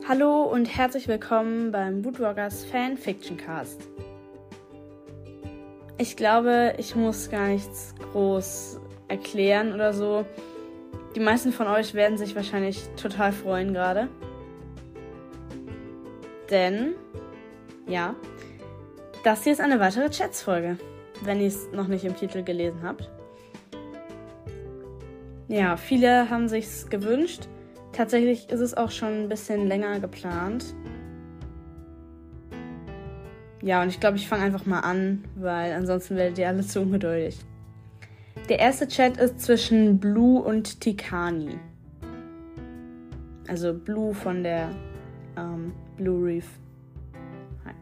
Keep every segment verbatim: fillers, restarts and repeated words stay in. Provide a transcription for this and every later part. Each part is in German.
Hallo und herzlich willkommen beim Woodwalkers Fanfiction Cast. Ich glaube, ich muss gar nichts groß erklären oder so. Die meisten von euch werden sich wahrscheinlich total freuen gerade. Denn, ja, das hier ist eine weitere Chats-Folge, wenn ihr es noch nicht im Titel gelesen habt. Ja, viele haben sich's gewünscht. Tatsächlich ist es auch schon ein bisschen länger geplant. Ja, und ich glaube, ich fange einfach mal an, weil ansonsten werdet ihr alle zu ungeduldig. Der erste Chat ist zwischen Blue und Tikani. Also Blue von der ähm, Blue Reef. Hi.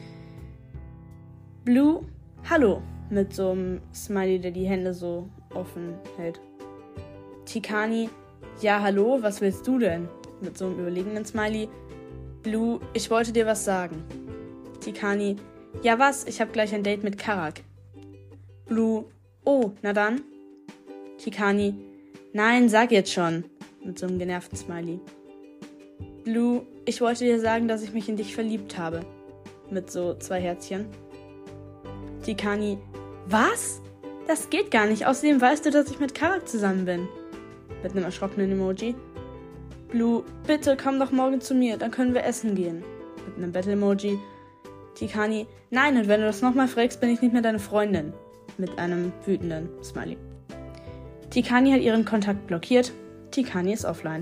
Blue, hallo, mit so einem Smiley, der die Hände so offen hält. Tikani, ja, hallo, was willst du denn? Mit so einem überlegenen Smiley. Blue, ich wollte dir was sagen. Tikani, ja was, ich habe gleich ein Date mit Karak. Blue, oh, na dann. Tikani, nein, sag jetzt schon. Mit so einem genervten Smiley. Blue, ich wollte dir sagen, dass ich mich in dich verliebt habe. Mit so zwei Herzchen. Tikani, was? Das geht gar nicht, außerdem weißt du, dass ich mit Karak zusammen bin. Mit einem erschrockenen Emoji. Blue, bitte komm doch morgen zu mir, dann können wir essen gehen. Mit einem Battle-Emoji. Tikani, nein, und wenn du das nochmal fragst, bin ich nicht mehr deine Freundin. Mit einem wütenden Smiley. Tikani hat ihren Kontakt blockiert. Tikani ist offline.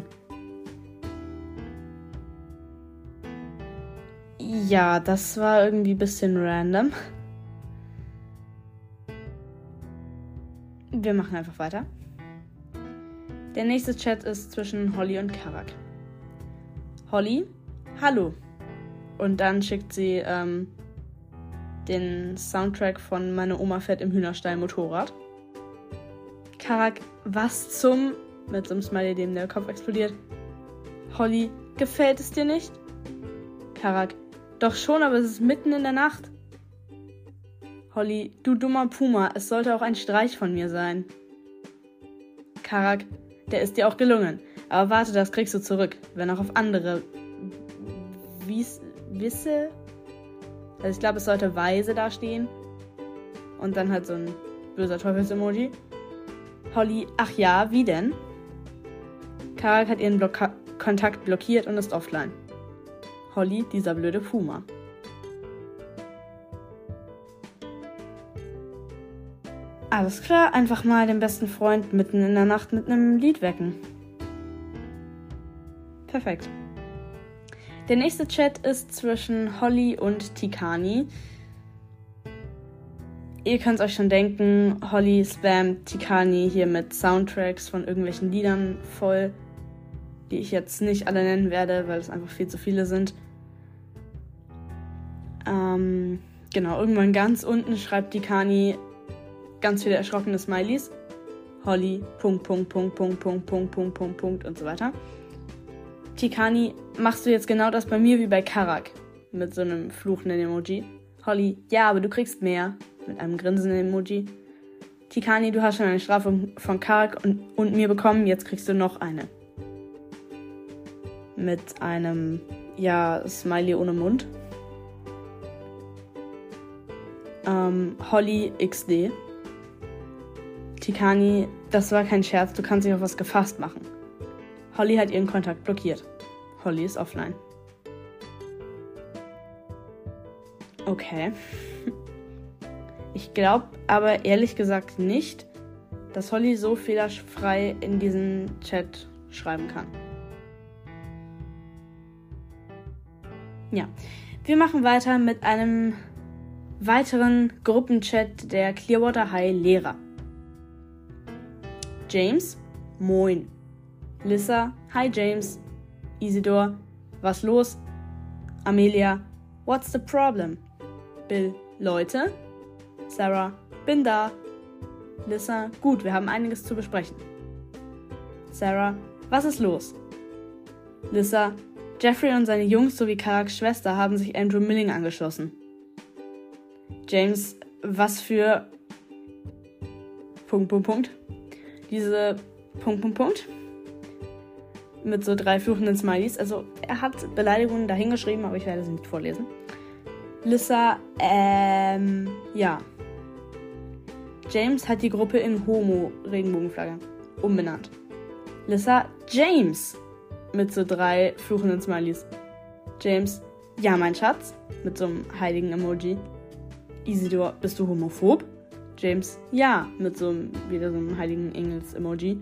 Ja, das war irgendwie ein bisschen random. Wir machen einfach weiter. Der nächste Chat ist zwischen Holly und Karak. Holly, hallo. Und dann schickt sie ähm, den Soundtrack von Meine Oma fährt im Hühnerstall Motorrad. Karak, was zum... Mit so einem Smiley, dem der Kopf explodiert. Holly, gefällt es dir nicht? Karak, doch schon, aber es ist mitten in der Nacht. Holly, du dummer Puma, es sollte auch ein Streich von mir sein. Karak, der ist dir auch gelungen. Aber warte, das kriegst du zurück, wenn auch auf andere Wies, Wisse... Also ich glaube, es sollte weise dastehen. Und dann halt so ein böser Teufels-Emoji. Holly, ach ja, wie denn? Karak hat ihren Block- Kontakt blockiert und ist offline. Holly, dieser blöde Puma. Alles klar, einfach mal den besten Freund mitten in der Nacht mit einem Lied wecken. Perfekt. Der nächste Chat ist zwischen Holly und Tikani. Ihr könnt euch schon denken, Holly spammt Tikani hier mit Soundtracks von irgendwelchen Liedern voll, die ich jetzt nicht alle nennen werde, weil es einfach viel zu viele sind. Ähm, genau, irgendwann ganz unten schreibt Tikani ganz viele erschrockene Smileys. Holly, Punkt, Punkt, Punkt, Punkt, Punkt, Punkt, Punkt, Punkt, Punkt und so weiter. Tikani, machst du jetzt genau das bei mir wie bei Karak? Mit so einem fluchenden Emoji. Holly, ja, aber du kriegst mehr. Mit einem grinsenden Emoji. Tikani, du hast schon eine Strafe von Karak und, und mir bekommen, jetzt kriegst du noch eine. Mit einem, ja, Smiley ohne Mund. Ähm, Holly X D. Tikani, das war kein Scherz, du kannst dich auf was gefasst machen. Holly hat ihren Kontakt blockiert. Holly ist offline. Okay. Ich glaube aber ehrlich gesagt nicht, dass Holly so fehlerfrei in diesen Chat schreiben kann. Ja, wir machen weiter mit einem weiteren Gruppenchat der Clearwater High Lehrer. James, moin. Lissa, hi James. Isidor, was los? Amelia, what's the problem? Bill, Leute. Sarah, bin da. Lissa, gut, wir haben einiges zu besprechen. Sarah, was ist los? Lissa, Jeffrey und seine Jungs sowie Karaks Schwester haben sich Andrew Milling angeschlossen. James, was für... Punkt, Punkt, Punkt. Diese... Punkt, Punkt, Punkt. mit so drei fluchenden Smileys. Also er hat Beleidigungen dahingeschrieben, aber ich werde sie nicht vorlesen. Lissa, ähm, ja. James hat die Gruppe in Homo-Regenbogenflagge umbenannt. Lissa, James mit so drei fluchenden Smileys. James, ja, mein Schatz, mit so einem heiligen Emoji. Isidor, bist du homophob? James, ja, mit so einem, wieder so einem heiligen Engels-Emoji.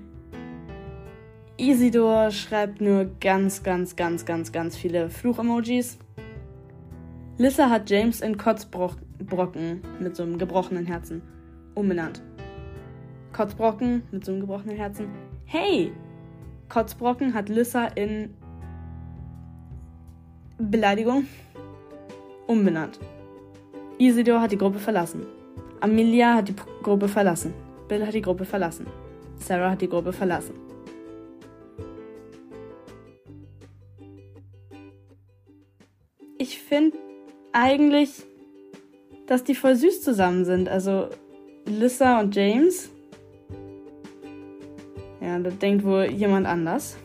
Isidor schreibt nur ganz, ganz, ganz, ganz, ganz viele Fluch-Emojis. Lissa hat James in Kotzbrocken mit so einem gebrochenen Herzen umbenannt. Kotzbrocken mit so einem gebrochenen Herzen. Hey! Kotzbrocken hat Lissa in Beleidigung umbenannt. Isidor hat die Gruppe verlassen. Amelia hat die P- Gruppe verlassen. Bill hat die Gruppe verlassen. Sarah hat die Gruppe verlassen. Ich finde eigentlich, dass die voll süß zusammen sind. Also Lissa und James. Ja, da denkt wohl jemand anders.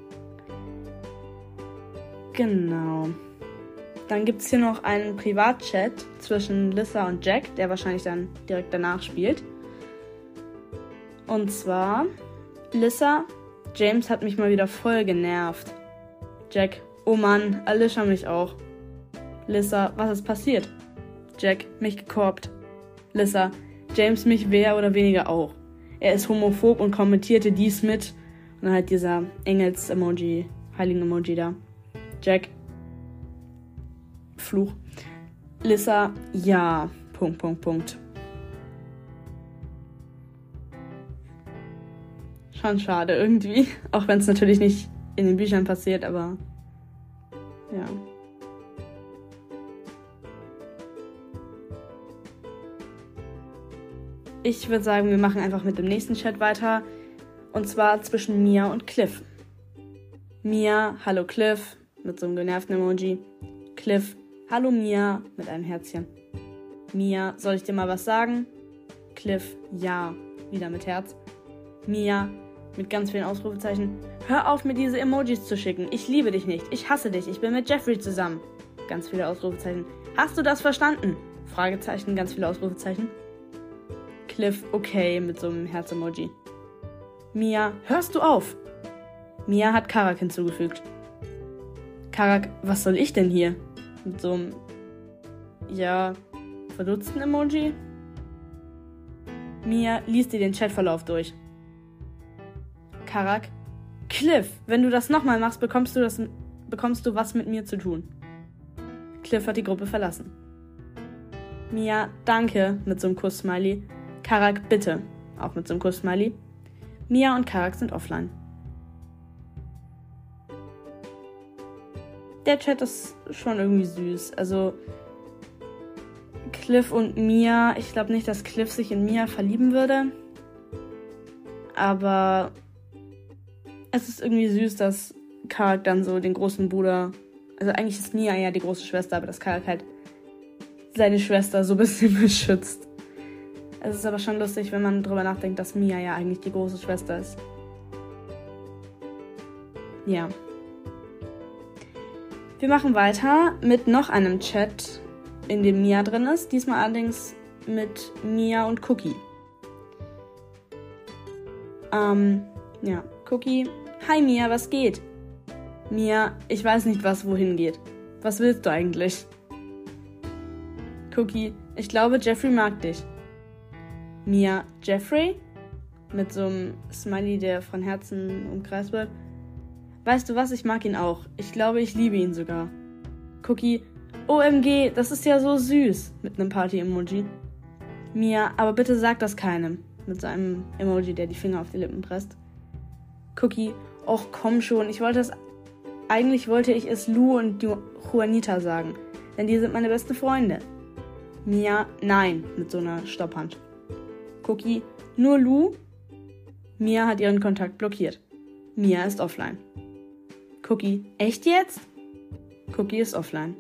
Genau. Dann gibt es hier noch einen Privatchat zwischen Lissa und Jack, der wahrscheinlich dann direkt danach spielt. Und zwar, Lissa, James hat mich mal wieder voll genervt. Jack, oh Mann, Alicia mich auch. Lissa, was ist passiert? Jack, mich gekorbt. Lissa, James mich mehr oder weniger auch. Er ist homophob und kommentierte dies mit. Und dann halt dieser Engels-Emoji, Heiligen-Emoji da. Jack, Fluch. Lissa, ja, Punkt, Punkt, Punkt. Schon schade irgendwie. Auch wenn es natürlich nicht in den Büchern passiert, aber ja. Ich würde sagen, wir machen einfach mit dem nächsten Chat weiter. Und zwar zwischen Mia und Cliff. Mia, hallo Cliff, mit so einem genervten Emoji. Cliff, hallo Mia, mit einem Herzchen. Mia, soll ich dir mal was sagen? Cliff, ja, wieder mit Herz. Mia, mit ganz vielen Ausrufezeichen. Hör auf, mir diese Emojis zu schicken. Ich liebe dich nicht. Ich hasse dich. Ich bin mit Jeffrey zusammen. Ganz viele Ausrufezeichen. Hast du das verstanden? Fragezeichen, ganz viele Ausrufezeichen. Cliff, okay, mit so einem Herz-Emoji. Mia, hörst du auf? Mia hat Karak hinzugefügt. Karak, was soll ich denn hier? Mit so einem, ja, verdutzten Emoji. Mia, liest dir den Chatverlauf durch. Karak, Cliff, wenn du das nochmal machst, bekommst du, das, bekommst du was mit mir zu tun. Cliff hat die Gruppe verlassen. Mia, danke, mit so einem Kuss-Smiley. Karak, bitte, auch mit so einem Kuss-Smiley. Mia und Karak sind offline. Der Chat ist schon irgendwie süß. Also Cliff und Mia, ich glaube nicht, dass Cliff sich in Mia verlieben würde. Aber es ist irgendwie süß, dass Karak dann so den großen Bruder, also eigentlich ist Mia ja die große Schwester, aber dass Karak halt seine Schwester so ein bisschen beschützt. Es ist aber schon lustig, wenn man drüber nachdenkt, dass Mia ja eigentlich die große Schwester ist. Ja. Wir machen weiter mit noch einem Chat, in dem Mia drin ist. Diesmal allerdings mit Mia und Cookie. Ähm, ja, Cookie. Hi Mia, was geht? Mia, ich weiß nicht, was wohin geht. Was willst du eigentlich? Cookie, ich glaube, Jeffrey mag dich. Mia, Jeffrey? Mit so einem Smiley, der von Herzen umkreist wird. Weißt du was, ich mag ihn auch. Ich glaube, ich liebe ihn sogar. Cookie, O M G, das ist ja so süß. Mit einem Party-Emoji. Mia, aber bitte sag das keinem. Mit so einem Emoji, der die Finger auf die Lippen presst. Cookie, och komm schon, ich wollte es... Eigentlich wollte ich es Lou und Juanita sagen. Denn die sind meine besten Freunde. Mia, nein, mit so einer Stopphand. Cookie, nur Lou? Mia hat ihren Kontakt blockiert. Mia ist offline. Cookie, echt jetzt? Cookie ist offline.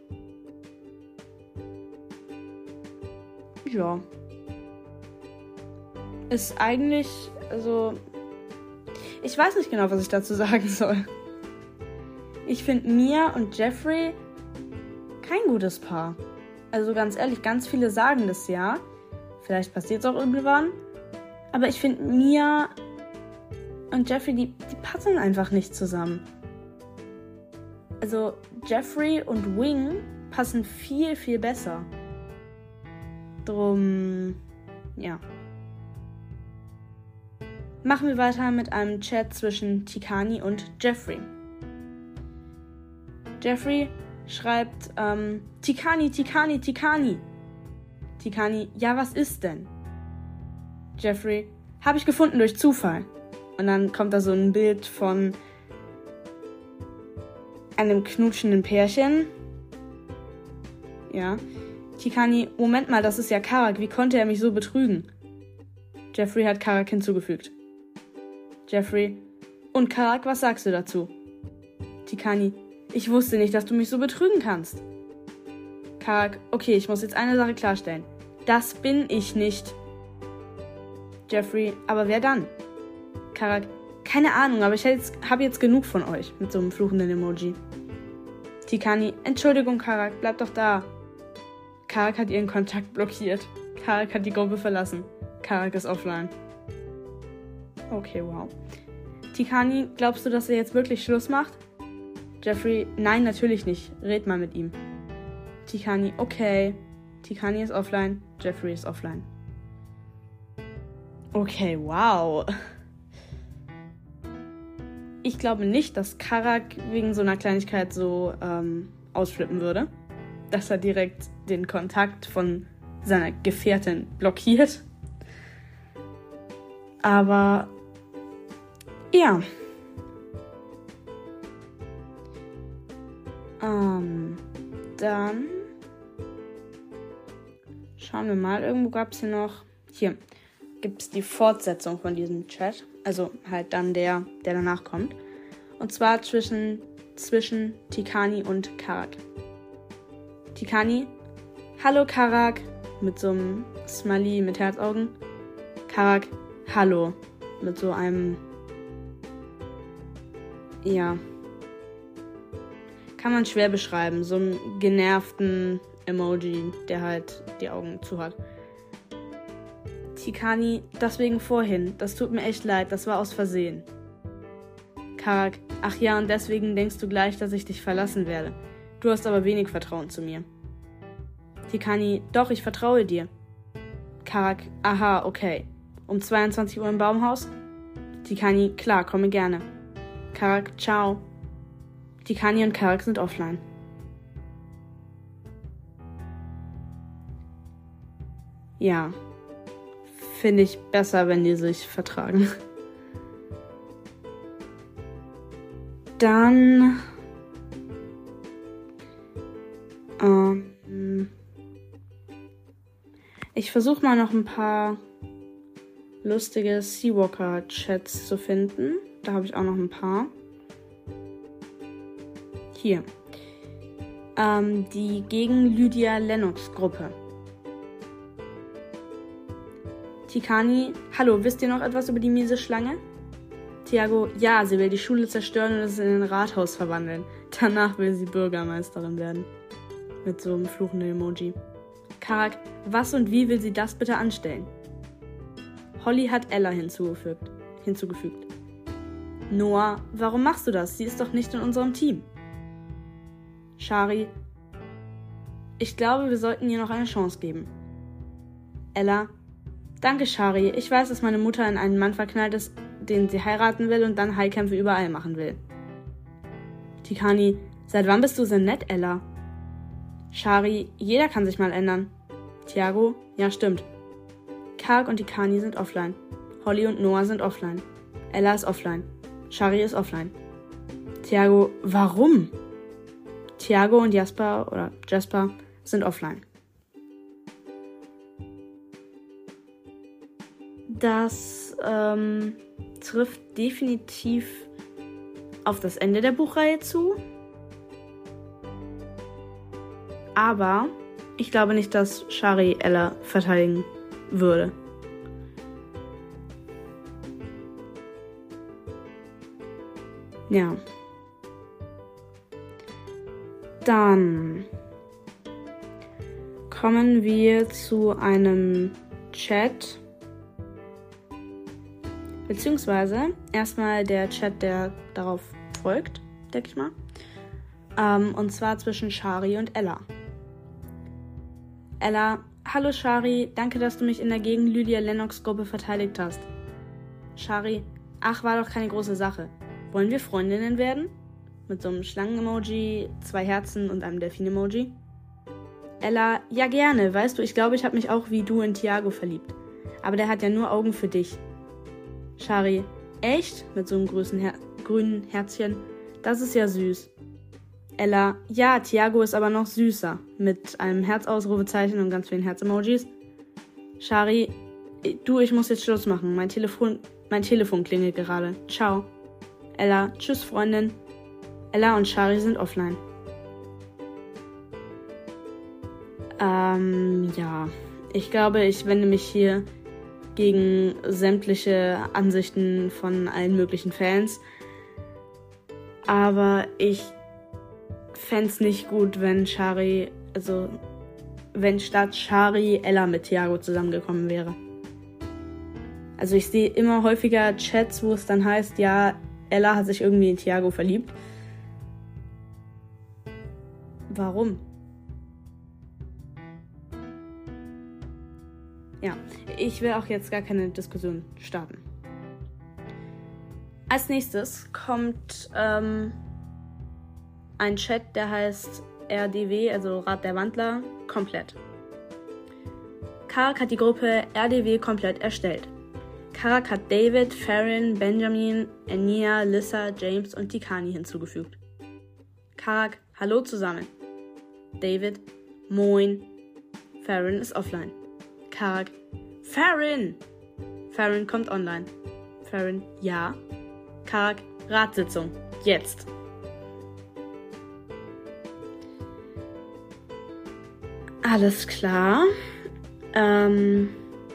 Ja. Ist eigentlich, also... Ich weiß nicht genau, was ich dazu sagen soll. Ich finde Mia und Jeffrey kein gutes Paar. Also ganz ehrlich, ganz viele sagen das ja. Vielleicht passiert es auch irgendwann. Aber ich finde Mia und Jeffrey, die, die passen einfach nicht zusammen. Also Jeffrey und Wing passen viel, viel besser. Drum, ja. Machen wir weiter mit einem Chat zwischen Tikani und Jeffrey. Jeffrey schreibt, ähm, Tikani, Tikani, Tikani. Tikani, ja, was ist denn? Jeffrey, habe ich gefunden durch Zufall. Und dann kommt da so ein Bild von einem knutschenden Pärchen. Ja. Tikani, Moment mal, das ist ja Karak. Wie konnte er mich so betrügen? Jeffrey hat Karak hinzugefügt. Jeffrey, und Karak, was sagst du dazu? Tikani, ich wusste nicht, dass du mich so betrügen kannst. Karak, okay, ich muss jetzt eine Sache klarstellen. Das bin ich nicht. Jeffrey, aber wer dann? Karak, keine Ahnung, aber ich habe jetzt, hab jetzt genug von euch. Mit so einem fluchenden Emoji. Tikani, Entschuldigung, Karak, bleib doch da. Karak hat ihren Kontakt blockiert. Karak hat die Gruppe verlassen. Karak ist offline. Okay, wow. Tikani, glaubst du, dass er jetzt wirklich Schluss macht? Jeffrey, nein, natürlich nicht. Red mal mit ihm. Tikani, okay. Tikani ist offline. Jeffrey ist offline. Okay, wow. Ich glaube nicht, dass Karak wegen so einer Kleinigkeit so ähm, ausflippen würde. Dass er direkt den Kontakt von seiner Gefährtin blockiert. Aber ja. Ähm, dann schauen wir mal. Irgendwo gab es hier noch. Hier gibt es die Fortsetzung von diesem Chat. Also halt dann der, der danach kommt. Und zwar zwischen, zwischen Tikani und Karak. Tikani, hallo Karak, mit so einem Smiley mit Herzaugen. Karak, hallo, mit so einem, ja, kann man schwer beschreiben, so einem genervten Emoji, der halt die Augen zu hat. Tikani, deswegen vorhin, das tut mir echt leid, das war aus Versehen. Karak, ach ja, und deswegen denkst du gleich, dass ich dich verlassen werde. Du hast aber wenig Vertrauen zu mir. Tikani, doch, ich vertraue dir. Karak, aha, okay. Um zweiundzwanzig Uhr im Baumhaus? Tikani, klar, komme gerne. Karak, ciao. Tikani und Karak sind offline. Ja. Finde ich besser, wenn die sich vertragen. Dann ähm, ich versuche mal noch ein paar lustige Seawalker-Chats zu finden. Da habe ich auch noch ein paar. Hier. Ähm, die gegen Lydia Lennox-Gruppe. Tikani, hallo, wisst ihr noch etwas über die miese Schlange? Tiago, ja, sie will die Schule zerstören und es in ein Rathaus verwandeln. Danach will sie Bürgermeisterin werden. Mit so einem fluchenden Emoji. Karak, was und wie will sie das bitte anstellen? Holly hat Ella hinzugefügt. hinzugefügt. Noah, warum machst du das? Sie ist doch nicht in unserem Team. Shari, ich glaube, wir sollten ihr noch eine Chance geben. Ella, danke, Shari. Ich weiß, dass meine Mutter in einen Mann verknallt ist, den sie heiraten will und dann Heilkämpfe überall machen will. Tikani, seit wann bist du so nett, Ella? Shari, jeder kann sich mal ändern. Tiago, ja stimmt. Karak und Tikani sind offline. Holly und Noah sind offline. Ella ist offline. Shari ist offline. Tiago, warum? Tiago und Jasper oder Jasper sind offline. Das ähm, trifft definitiv auf das Ende der Buchreihe zu. Aber ich glaube nicht, dass Shari Ella verteidigen würde. Ja. Dann kommen wir zu einem Chat. Beziehungsweise erstmal der Chat, der darauf folgt, denke ich mal. Ähm, und zwar zwischen Shari und Ella. Ella: Hallo Shari, danke, dass du mich in der gegen Lydia Lennox Gruppe verteidigt hast. Shari: Ach, war doch keine große Sache. Wollen wir Freundinnen werden? Mit so einem Schlangen-Emoji, zwei Herzen und einem Delfin-Emoji. Ella: Ja, gerne. Weißt du, ich glaube, ich habe mich auch wie du in Tiago verliebt. Aber der hat ja nur Augen für dich. Shari: Echt? Mit so einem grünen, Her- grünen Herzchen. Das ist ja süß. Ella: Ja, Tiago ist aber noch süßer. Mit einem Herzausrufezeichen und ganz vielen Herz-Emojis. Shari: Du, ich muss jetzt Schluss machen. Mein Telefon, mein Telefon klingelt gerade. Ciao. Ella: Tschüss, Freundin. Ella und Shari sind offline. Ähm, ja. Ich glaube, ich wende mich hier gegen sämtliche Ansichten von allen möglichen Fans. Aber ich fände es nicht gut, wenn Shari, also wenn statt Shari Ella mit Tiago zusammengekommen wäre. Also ich sehe immer häufiger Chats, wo es dann heißt, ja, Ella hat sich irgendwie in Tiago verliebt. Warum? Ja, ich will auch jetzt gar keine Diskussion starten. Als nächstes kommt ähm, ein Chat, der heißt R D W, also Rat der Wandler, komplett. Karak hat die Gruppe R D W komplett erstellt. Karak hat David, Farron, Benjamin, Ania, Lissa, James und Tikani hinzugefügt. Karak: Hallo zusammen. David: Moin. Farron ist offline. Karak: Farron! Farron kommt online. Farron: Ja. Karak: Ratssitzung. Jetzt. Alles klar. Ähm...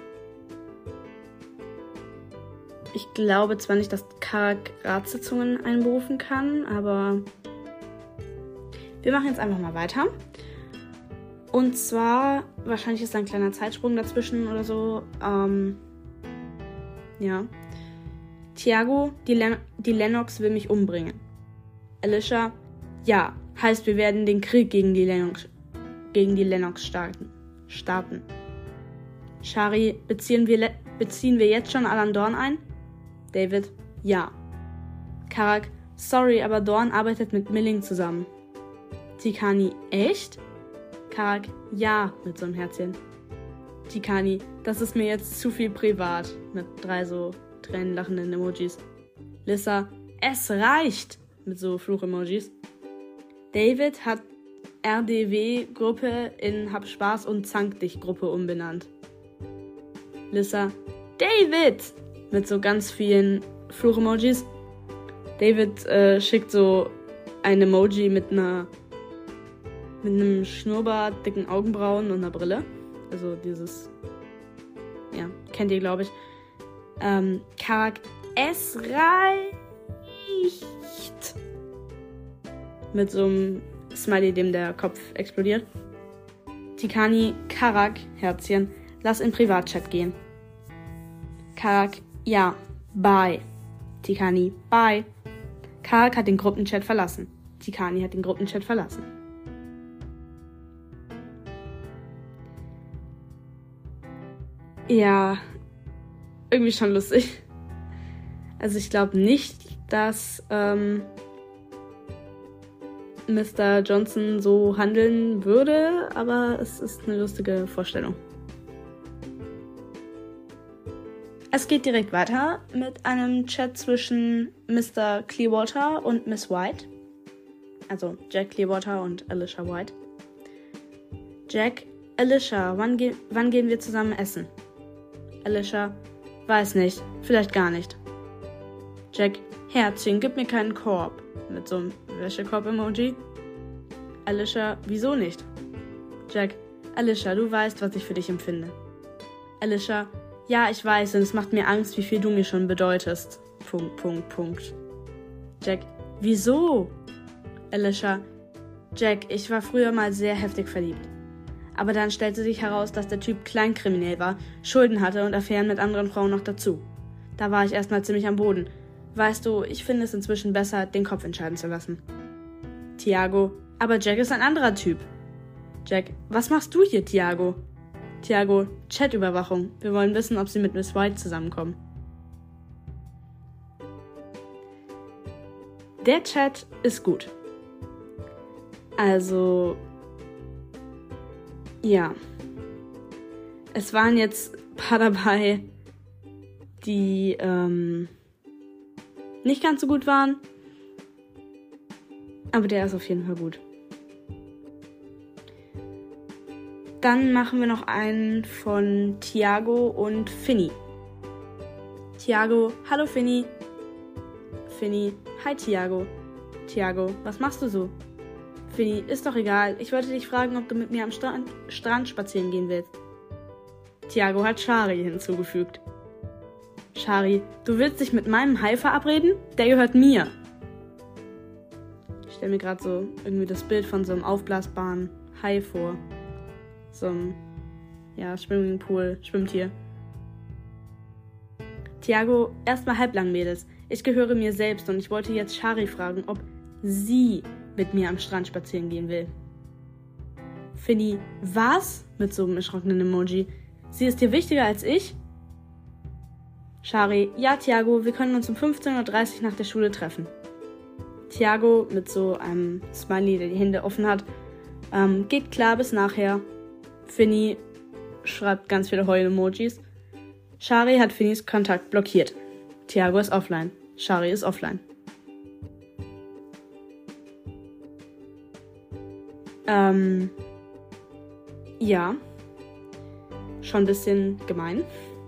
Ich glaube zwar nicht, dass Karak Ratssitzungen einberufen kann, aber wir machen jetzt einfach mal weiter. Und zwar, wahrscheinlich ist da ein kleiner Zeitsprung dazwischen oder so. Ähm, ja. Tiago: die, Len- die Lennox will mich umbringen. Alicia: Ja, heißt, wir werden den Krieg gegen die Lennox, gegen die Lennox starten. starten. Shari: beziehen wir, le- beziehen wir jetzt schon Alan Dorn ein? David: Ja. Karak: Sorry, aber Dorn arbeitet mit Milling zusammen. Tikani: Echt? Karak: Ja, mit so einem Herzchen. Tikani: Das ist mir jetzt zu viel privat. Mit drei so tränenlachenden Emojis. Lissa: Es reicht. Mit so Fluch-Emojis. David hat R D W-Gruppe in Hab Spaß und Zank dich-Gruppe umbenannt. Lissa: David! Mit so ganz vielen Fluch-Emojis. David äh, schickt so ein Emoji mit einer mit einem Schnurrbart, dicken Augenbrauen und einer Brille. Also dieses, ja, kennt ihr, glaube ich. Ähm, Karak: Es reicht! Mit so einem Smiley, dem der Kopf explodiert. Tikani: Karak, Herzchen, lass in Privatchat gehen. Karak: Ja, bye. Tikani: Bye. Karak hat den Gruppenchat verlassen. Tikani hat den Gruppenchat verlassen. Ja, irgendwie schon lustig. Also ich glaube nicht, dass ähm, Mister Johnson so handeln würde, aber es ist eine lustige Vorstellung. Es geht direkt weiter mit einem Chat zwischen Mister Clearwater und Miss White. Also Jack Clearwater und Alicia White. Jack: Alicia, wann, ge- wann gehen wir zusammen essen? Alicia: Weiß nicht, vielleicht gar nicht. Jack: Herzchen, gib mir keinen Korb. Mit so einem Wäschekorb-Emoji. Alicia: Wieso nicht? Jack: Alicia, du weißt, was ich für dich empfinde. Alicia: Ja, ich weiß und es macht mir Angst, wie viel du mir schon bedeutest. Punkt, Punkt, Punkt. Jack: Wieso? Alicia: Jack, ich war früher mal sehr heftig verliebt. Aber dann stellte sich heraus, dass der Typ kleinkriminell war, Schulden hatte und Affären mit anderen Frauen noch dazu. Da war ich erstmal ziemlich am Boden. Weißt du, ich finde es inzwischen besser, den Kopf entscheiden zu lassen. Tiago: Aber Jack ist ein anderer Typ. Jack: Was machst du hier, Tiago? Tiago: Chatüberwachung. Wir wollen wissen, ob sie mit Miss White zusammenkommen. Der Chat ist gut. Also, ja. Es waren jetzt ein paar dabei, die ähm, nicht ganz so gut waren. Aber der ist auf jeden Fall gut. Dann machen wir noch einen von Tiago und Finny. Tiago: Hallo Finny. Finny: Hi Tiago. Tiago: Was machst du so? Finny: Ist doch egal. Ich wollte dich fragen, ob du mit mir am Strand, Strand spazieren gehen willst. Tiago hat Shari hinzugefügt. Shari: Du willst dich mit meinem Hai verabreden? Der gehört mir. Ich stelle mir gerade so irgendwie das Bild von so einem aufblasbaren Hai vor. So einem, ja, Swimmingpool, Schwimmtier. Tiago: Erstmal halblang, Mädels. Ich gehöre mir selbst und ich wollte jetzt Shari fragen, ob sie mit mir am Strand spazieren gehen will. Finny: Was? Mit so einem erschrockenen Emoji. Sie ist dir wichtiger als ich? Shari: Ja, Tiago, wir können uns um fünfzehn Uhr dreißig nach der Schule treffen. Tiago mit so einem Smiley, der die Hände offen hat. Ähm, geht klar, bis nachher. Finny schreibt ganz viele Heul-Emojis. Shari hat Finnys Kontakt blockiert. Tiago ist offline. Shari ist offline. Ähm, ja. Schon ein bisschen gemein.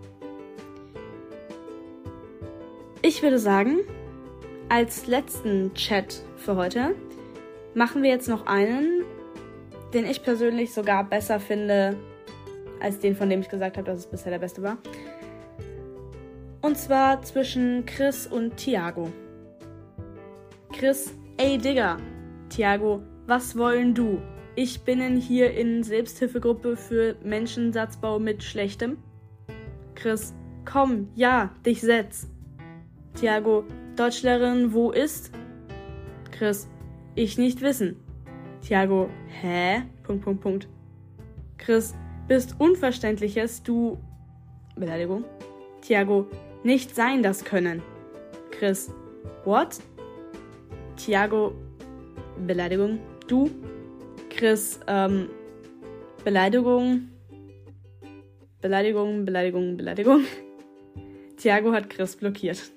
Ich würde sagen, als letzten Chat für heute machen wir jetzt noch einen, den ich persönlich sogar besser finde, als den, von dem ich gesagt habe, dass es bisher der beste war. Und zwar zwischen Chris und Tiago. Chris: Ey Digga. Tiago: Was wollen du? Ich bin hier in Selbsthilfegruppe für Menschensatzbau mit Schlechtem. Chris: Komm, ja, dich setz. Tiago: Deutschlehrerin, wo ist? Chris: Ich nicht wissen. Tiago: Hä? Punkt, Punkt, Punkt. Chris: Bist Unverständliches, du... Beleidigung. Tiago: Nicht sein das können. Chris: What? Tiago: Beleidigung. Du? Chris: ähm, Beleidigung. Beleidigung, Beleidigung, Beleidigung. Tiago hat Chris blockiert.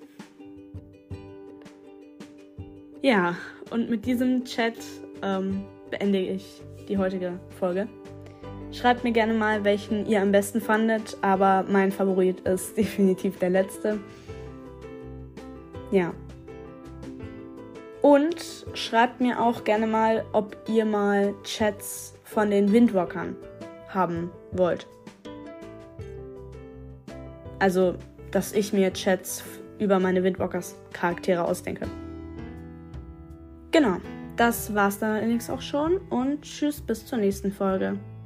Ja, und mit diesem Chat ähm, beende ich die heutige Folge. Schreibt mir gerne mal, welchen ihr am besten fandet, aber mein Favorit ist definitiv der letzte. Ja. Und schreibt mir auch gerne mal, ob ihr mal Chats von den Windwalkern haben wollt. Also, dass ich mir Chats über meine Windwalkers Charaktere ausdenke. Genau, das war's dann allerdings auch schon und tschüss bis zur nächsten Folge.